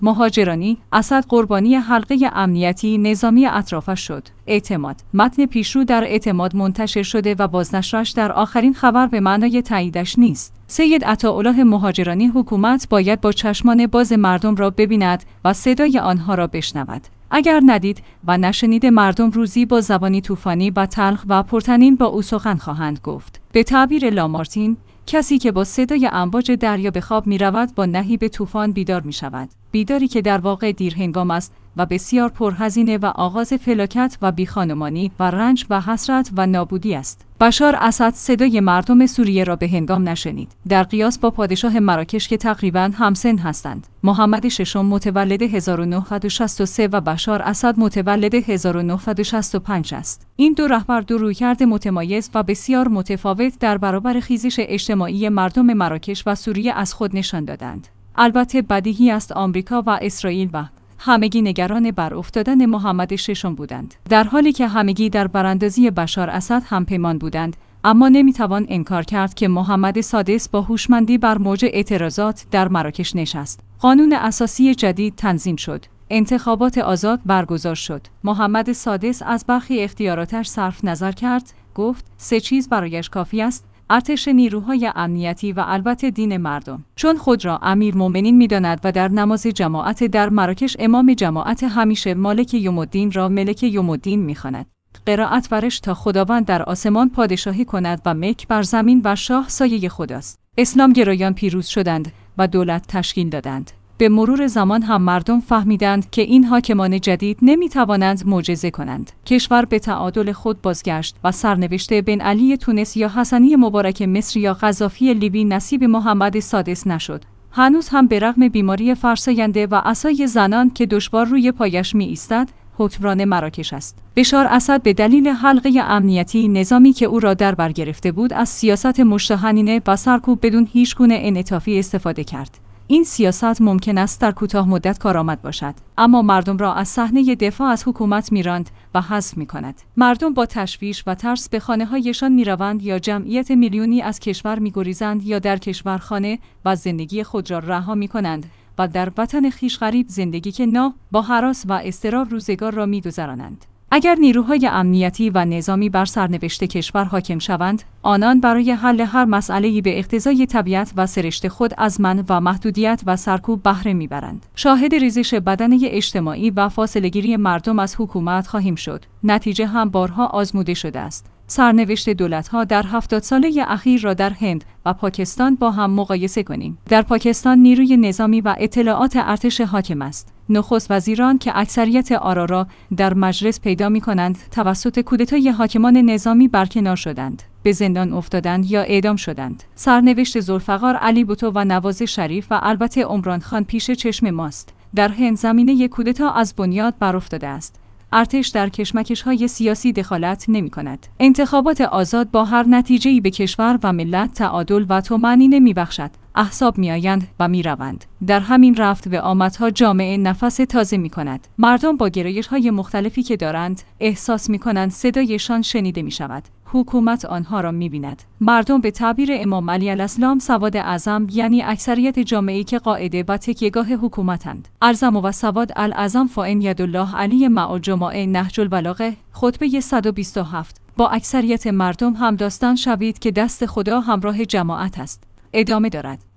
مهاجرانی، اسد قربانی حلقه امنیتی نظامی اطرافش شد. اعتماد. متن پیشرو در اعتماد منتشر شده و بازنشرش در آخرین خبر به معنای تاییدش نیست. سید عطاالله مهاجرانی حکومت باید با چشمان باز مردم را ببیند و صدای آنها را بشنود. اگر ندید و نشنید مردم روزی با زبانی طوفانی و تلخ و پرطنین با او سخن خواهند گفت. به تعبیر لامارتین، کسی که با صدای امواج دریا به خواب می رود با نهیب طوفان بیدار می شود. بیداری که در واقع دیرهنگام است و بسیار پرهزینه و آغاز فلاکت و بیخانمانی و رنج و حسرت و نابودی است. بشار اسد صدای مردم سوریه را به هنگام نشنید. در قیاس با پادشاه مراکش که تقریباً همسن هستند. محمد ششم متولد 1963 و بشار اسد متولد 1965 است. این دو رهبر دو رویکرد متمایز و بسیار متفاوت در برابر خیزش اجتماعی مردم مراکش و سوریه از خود نشان دادند. البته بدیهی است آمریکا و اسرائیل و همگی نگران بر افتادن محمد ششم بودند. در حالی که همگی در براندازی بشار اسد همپیمان بودند، اما نمیتوان انکار کرد که محمد سادس با هوشمندی بر موج اعتراضات در مراکش نشست. قانون اساسی جدید تنظیم شد. انتخابات آزاد برگزار شد. محمد سادس از برخی اختیاراتش صرف نظر کرد، گفت 3 چیز برایش کافی است: ارتش، نیروهای امنیتی و البته دین مردم. چون خود را امیرالمؤمنین می‌داند و در نماز جماعت در مراکش امام جماعت همیشه مالک یوم الدین را ملک یوم الدین می‌خواند. قرائت ورش تا خداوند در آسمان پادشاهی کند و ملک بر زمین و شاه سایه خداست. اسلام گرایان پیروز شدند و دولت تشکیل دادند. به مرور زمان هم مردم فهمیدند که این حاکمان جدید نمی‌توانند معجزه کنند. کشور به تعادل خود بازگشت و سرنوشت بن علی تونس یا حسنی مبارک مصر یا قذافی لیبی نصیب محمد سادس نشد. هنوز هم به رغم بیماری فرساینده و عصای زنان که دشوار روی پایش می ایستد، حکمران مراکش است. بشار اسد به دلیل حلقه امنیتی نظامی که او را در بر گرفته بود، از سیاست مشتهنانه و سرکوب بدون هیچگونه انعطافی استفاده کرد. این سیاست ممکن است در کوتاه مدت کارآمد باشد، اما مردم را از صحنه دفاع از حکومت میراند و حذف می‌کند. مردم با تشویش و ترس به خانه‌هایشان میروند یا جمعیت میلیونی از کشور می‌گریزند یا در کشور خانه و زندگی خود را رها می‌کنند و در وطن خویش غریب زندگی که با هراس و اضطراب روزگار را می‌گذرانند. اگر نیروهای امنیتی و نظامی بر سرنوشت کشور حاکم شوند، آنان برای حل هر مسئله‌ای به اقتضای طبیعت و سرشت خود از منع و محدودیت و سرکوب بهره میبرند. شاهد ریزش بدنه اجتماعی و فاصله‌گیری مردم از حکومت خواهیم شد. نتیجه هم بارها آزموده شده است. سرنوشت دولت‌ها در 70 ساله اخیر را در هند و پاکستان با هم مقایسه کنیم. در پاکستان نیروی نظامی و اطلاعات ارتش حاکم است. نخست وزیران که اکثریت آرا را در مجلس پیدا می‌کنند، توسط کودتای حاکمان نظامی برکنار شدند، به زندان افتادند یا اعدام شدند. سرنوشت ذوالفقار، علی بوتو و نواز شریف و البته عمران خان پیش چشم ماست. در هند زمینه کودتا از بنیاد برافتاده است. ارتش در کشمکش‌های سیاسی دخالت نمی‌کند. انتخابات آزاد با هر نتیجه‌ای به کشور و ملت تعادل و طمأنینه می‌بخشد. احزاب می‌آیند و می‌روند. در همین رفت و آمدها جامعه نفس تازه می‌کند. مردم با گرایش‌های مختلفی که دارند احساس می‌کنند صدایشان شنیده می‌شود. حکومت آنها را می‌بیند. مردم به تعبیر امام علی علیه السلام سواد اعظم، یعنی اکثریت جامعه‌ای که قاعده و تکیه‌گاه حکومتند. اعظم و سواد الاعظم فاعن یدالله علی مع الجماعه نهج البلاغه، خطبه 127. با اکثریت مردم همداستان شوید که دست خدا همراه جماعت است. ادامه دارد.